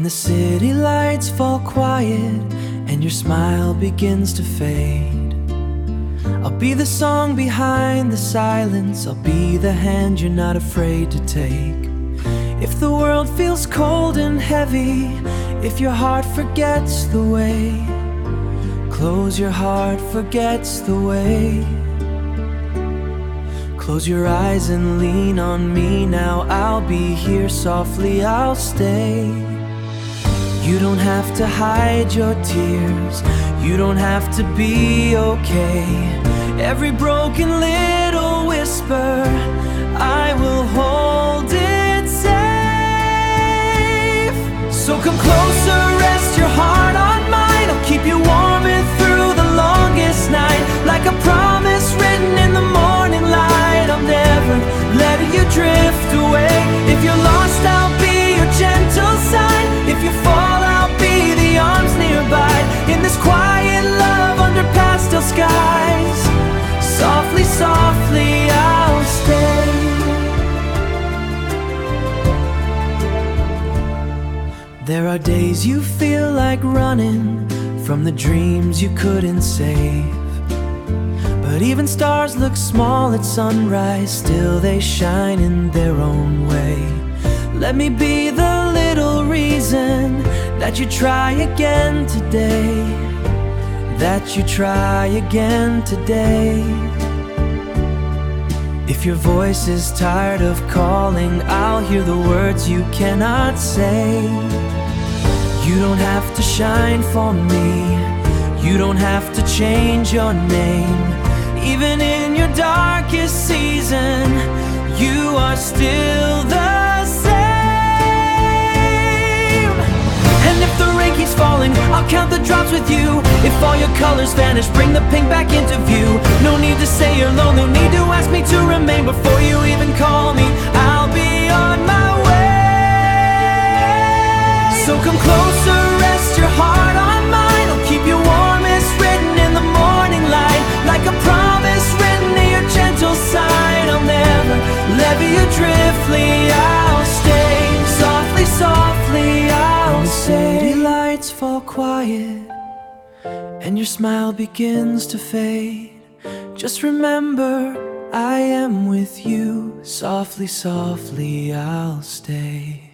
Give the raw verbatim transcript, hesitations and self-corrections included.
the city lights fall quiet and your smile begins to fade, I'll be the song behind the silence. I'll be the hand you're not afraid to take. If the world feels cold and heavy, if your heart forgets the way, close your heart, forgets the way. Close your eyes and lean on me now. I'll be here softly, I'll stay. You don't have to hide your tears, you don't have to be okay. Every broken little whisper, I will hold it safe. So come closer, rest your heart on mine. I'll keep you warm and through the longest night, like a promise written in the morning light. I'll never let you drift away. If you're lost, I'll be your gentle sign. If you fall, I'll be the arms nearby. In this quiet love under pastel skies, softly, softly I'll stay. There are days you feel like running from the dreams you couldn't save, but even stars look small at sunrise, still they shine in their own way. Let me be the little reason that you try again today, that you try again today. If your voice is tired of calling, I'll hear the words you cannot say. You don't have to shine for me, you don't have to change your name. Even in your darkest season, you are still the same. And if the rain keeps falling, I'll count the drops with you. If all your colors vanish, bring the pink back into view. No need to say you're alone, no need to ask me to remain. Before you even call me, I'll be on my way. So come closer, rest your heart on mine. I'll keep you warm, it's written in the morning light, like a promise written in your gentle sign. I'll never let you driftly, I'll stay. Softly, softly I'll stay. When the city lights fall quiet and your smile begins to fade, just remember I am with you. Softly, softly I'll stay.